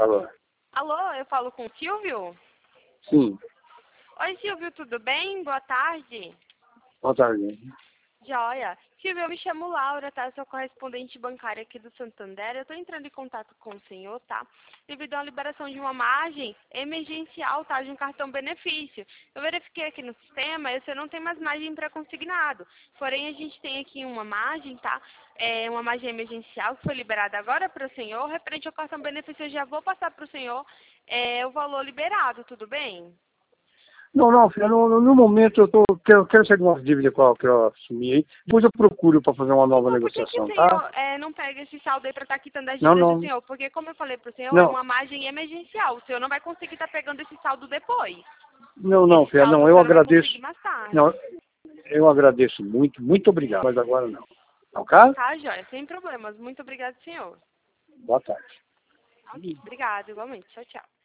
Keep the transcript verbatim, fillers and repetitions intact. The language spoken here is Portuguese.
Alô? Alô, eu falo com o Silvio? Sim. Oi, Silvio, tudo bem? Boa tarde. Boa tarde. Joia. Silvio, eu me chamo Laura, tá? Eu sou correspondente bancária aqui do Santander. Eu estou entrando em contato com o senhor, tá? Devido à liberação de uma margem emergencial, tá? De um cartão benefício. Eu verifiquei aqui no sistema e você não tem mais margem para consignado. Porém, a gente tem aqui uma margem, tá? É uma margem emergencial que foi liberada agora para o senhor. Referente ao cartão benefício, eu já vou passar para o senhor é, o valor liberado, tudo bem? Não, não, filha, no, no momento eu tô, quero, quero sair de uma dívida qual que eu assumi aí. Depois eu procuro para fazer uma nova Então, por que, que o negociação, tá? senhor é, não pega esse saldo aí para estar quitando as Não, dívidas do não. senhor? Porque, como eu falei para o senhor, é Não, uma margem emergencial. O senhor não vai conseguir estar pegando esse saldo depois. não, não, Esse filha, saldo não, o eu senhor não vai agradeço. conseguir mais tarde. Não, eu agradeço muito, muito obrigado, mas agora não. Ok? Tá, joia? Sem problemas. Muito obrigada, senhor. Boa tarde. Ok, obrigada, igualmente. Tchau, tchau.